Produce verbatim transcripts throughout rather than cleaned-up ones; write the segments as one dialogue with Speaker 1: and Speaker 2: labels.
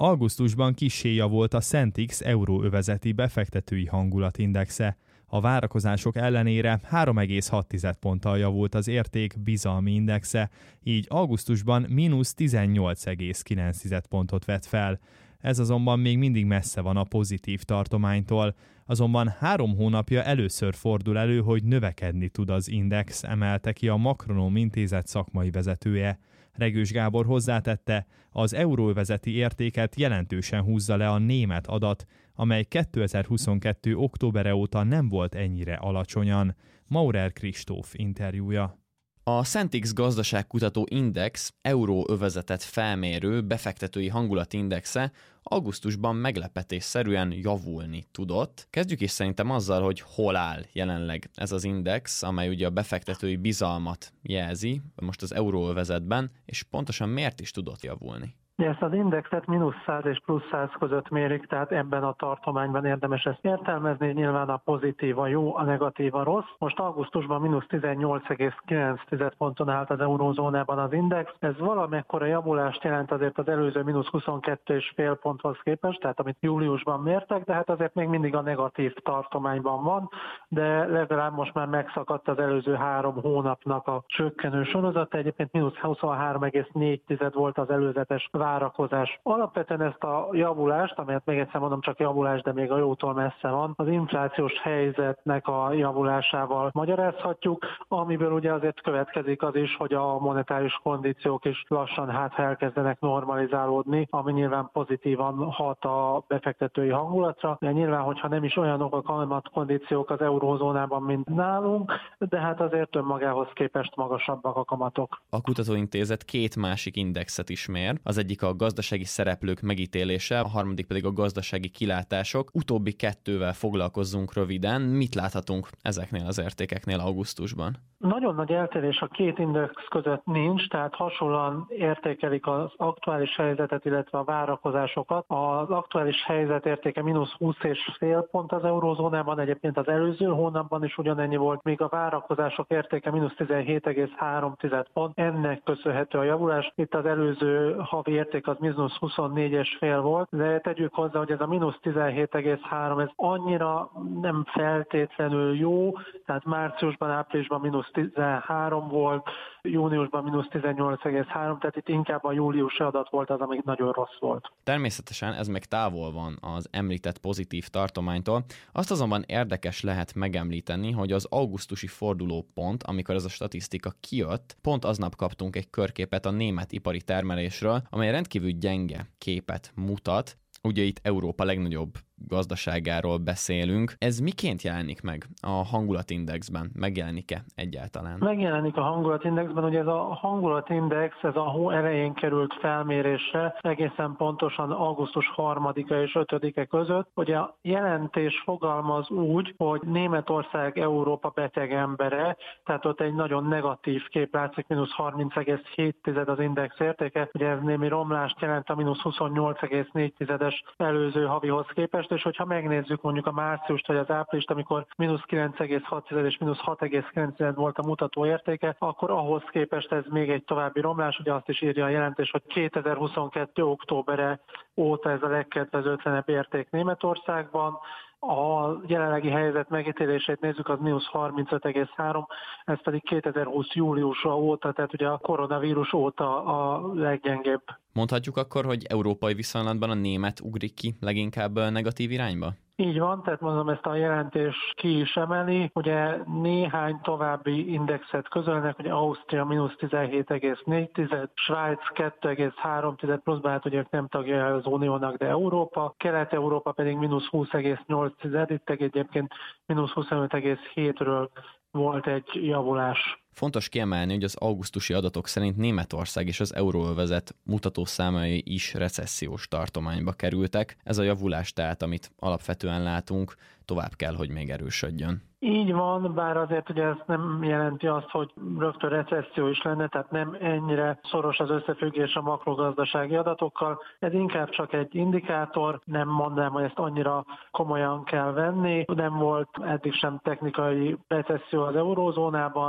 Speaker 1: Augusztusban kissé javult a Sentix euróövezeti befektetői hangulatindexe. A várakozások ellenére három egész hat ponttal javult az érték bizalmi indexe, így augusztusban mínusz tizennyolc egész kilenc pontot vett fel. Ez azonban még mindig messze van a pozitív tartománytól. Azonban három hónapja először fordul elő, hogy növekedni tud az index, emelte ki a Makronóm Intézet szakmai vezetője. Regős Gábor hozzátette, az euróövezeti értéket jelentősen húzza le a német adat, amely kétezer-huszonkettő októbere óta nem volt ennyire alacsonyan. Maurer Kristóf interjúja.
Speaker 2: A Sentix gazdaságkutató index euróövezetet felmérő befektetői hangulatindexe augusztusban meglepetésszerűen javulni tudott. Kezdjük is szerintem azzal, hogy hol áll jelenleg ez az index, amely ugye a befektetői bizalmat jelzi most az euróövezetben, és pontosan miért is tudott javulni.
Speaker 3: Ezt az indexet mínusz száz és plusz száz között mérik, tehát ebben a tartományban érdemes ezt értelmezni, nyilván a pozitív a jó, a negatív a rossz. Most augusztusban mínusz tizennyolc egész kilenc ponton állt az eurózónában az index. Ez valamekkora javulást jelent azért az előző mínusz huszonkettő egész öt ponthoz képest, tehát amit júliusban mértek, de hát azért még mindig a negatív tartományban van, de legalább most már megszakadt az előző három hónapnak a csökkenő sorozata. Egyébként mínusz huszonhárom egész négy volt az előzetes várakozás. Alapvetően ezt a javulást, amelyet még egyszer mondom, csak javulás, de még a jótól messze van, az inflációs helyzetnek a javulásával magyarázhatjuk, amiből ugye azért következik az is, hogy a monetáris kondíciók is lassan hát elkezdenek normalizálódni, ami nyilván pozitívan hat a befektetői hangulatra, de nyilván, hogyha nem is olyanok a kamatkondíciók az eurózónában, mint nálunk, de hát azért önmagához képest magasabbak a kamatok.
Speaker 2: A kutatóintézet két másik indexet is mér, az egyik a gazdasági szereplők megítélése, a harmadik pedig a gazdasági kilátások. Utóbbi kettővel foglalkozzunk röviden. Mit láthatunk ezeknél az értékeknél augusztusban?
Speaker 3: Nagyon nagy eltérés a két index között nincs, tehát hasonlóan értékelik az aktuális helyzetet, illetve a várakozásokat. Az aktuális helyzet értéke mínusz húsz egész öt pont az eurózónában, egyébként az előző hónapban is ugyanennyi volt, míg a várakozások értéke mínusz tizenhét egész három pont. Ennek köszönhető a javulás. Itt az előző havi érték az mínusz huszonnégy egész öt volt, de tegyük hozzá, hogy ez a mínusz tizenhét egész három, ez annyira nem feltétlenül jó, tehát márciusban, áprilisban mínusz tizenhárom volt, júniusban mínusz tizennyolc egész három, tehát itt inkább a júliusi adat volt az, ami nagyon rossz volt.
Speaker 2: Természetesen ez meg távol van az említett pozitív tartománytól. Azt azonban érdekes lehet megemlíteni, hogy az augusztusi fordulópont, amikor ez a statisztika kijött, pont aznap kaptunk egy körképet a német ipari termelésről, amely rendkívül gyenge képet mutat. Ugye itt Európa legnagyobb gazdaságáról beszélünk. Ez miként jelenik meg a hangulatindexben? Megjelenik-e egyáltalán?
Speaker 3: Megjelenik a hangulatindexben, ugye ez a hangulatindex, ez a hó elején került felmérésre, egészen pontosan augusztus harmadika és ötödike között. Ugye a jelentés fogalmaz úgy, hogy Németország Európa beteg embere, tehát ott egy nagyon negatív kép látszik, mínusz harminc egész hét az index értéke, ugye ez némi romlást jelent a mínusz huszonnyolc egész négy előző havihoz képest, és hogyha megnézzük mondjuk a márciust vagy az áprilist, amikor mínusz kilenc egész hat és mínusz hat egész kilenc volt a mutató értéke, akkor ahhoz képest ez még egy további romlás, ugye azt is írja a jelentés, hogy kétezer-huszonkettő októbere óta ez a legkedvezőtlenebb érték Németországban. A jelenlegi helyzet megítélését nézzük, az mínusz harmincöt egész három, ez pedig kétezer-húsz júliusa óta, tehát ugye a koronavírus óta a leggyengébb.
Speaker 2: Mondhatjuk akkor, hogy európai viszonylatban a német ugrik ki leginkább negatív irányba?
Speaker 3: Így van, tehát mondom, ezt a jelentés ki is emeli. Ugye néhány további indexet közölnek, hogy Ausztria mínusz tizenhét egész négy, Svájc kettő egész három plusz, bár hát ugye ők nem tagja az Uniónak, de Európa, Kelet-Európa pedig mínusz húsz egész nyolc, itt egyébként mínusz huszonöt egész hétről volt egy javulás.
Speaker 2: Fontos kiemelni, hogy az augusztusi adatok szerint Németország és az euróövezet mutatószámai is recessziós tartományba kerültek. Ez a javulás tehát, amit alapvetően látunk, tovább kell, hogy még erősödjön.
Speaker 3: Így van, bár azért ugye ez nem jelenti azt, hogy rögtön recesszió is lenne, tehát nem ennyire szoros az összefüggés a makrogazdasági adatokkal. Ez inkább csak egy indikátor, nem mondanám, hogy ezt annyira komolyan kell venni. Nem volt eddig sem technikai recesszió az eurózónában,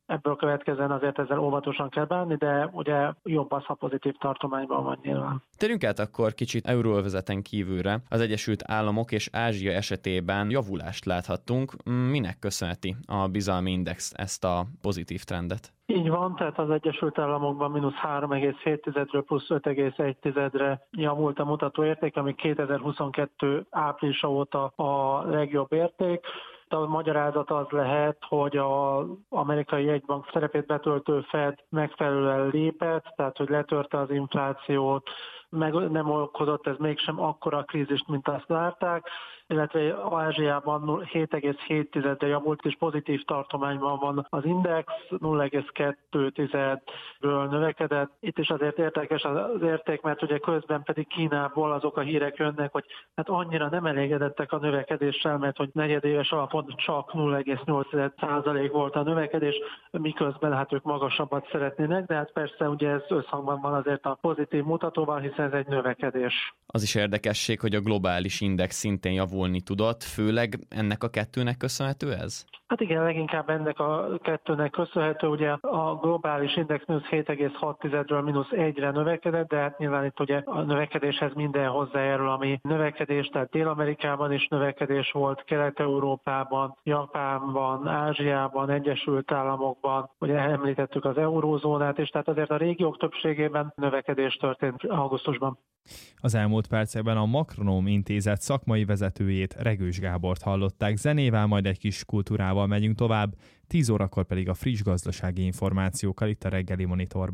Speaker 3: ebből következően azért ezzel óvatosan kell bánni, de ugye jobb az, ha pozitív tartományban van nyilván.
Speaker 2: Térjünk át akkor kicsit euróövezeten kívülre. Az Egyesült Államok és Ázsia esetében javulást láthattunk. Minek köszönheti a bizalmi index ezt a pozitív trendet?
Speaker 3: Így van, tehát az Egyesült Államokban mínusz három egész hét-ről plusz öt egész egy-re javult a mutatóérték, ami kétezer-huszonkettő áprilisa óta a legjobb érték. A magyarázat az lehet, hogy az amerikai jegybank szerepét betöltő Fed megfelelően lépett, tehát hogy letörte az inflációt, meg nem okozott ez mégsem akkora krízist, mint azt várták, illetve Ázsiában hét egész hét-re javult, és pozitív tartományban van az index, nulla egész kettő-ről növekedett. Itt is azért érdekes az érték, mert ugye közben pedig Kínából azok a hírek jönnek, hogy hát annyira nem elégedettek a növekedéssel, mert hogy negyedéves alapon csak nulla egész nyolc százalék volt a növekedés, miközben hát ők magasabbat szeretnének, de hát persze ugye ez összhangban van azért a pozitív mutatóval, hiszen ez egy növekedés.
Speaker 2: Az is érdekesség, hogy a globális index szintén javulni tudott, főleg ennek a kettőnek köszönhető ez?
Speaker 3: Hát igen, leginkább ennek a kettőnek köszönhető, ugye a globális index mínusz hét egész hat-ről mínusz egyre növekedett, de hát nyilván itt ugye a növekedéshez minden hozzájárul, ami növekedés, tehát Dél-Amerikában is növekedés volt, Kelet-Európában, Japánban, Ázsiában, Egyesült Államokban, ugye említettük az eurózónát, és tehát azért a régiók többségében növekedés történt augusztusban.
Speaker 1: Az elmúlt percekben a Makronóm Intézet szakmai vezetőjét, Regős Gábort hallották zenével, majd egy kis kultúrával megyünk tovább, tíz órakor pedig a friss gazdasági információkkal itt a Reggeli Monitorban.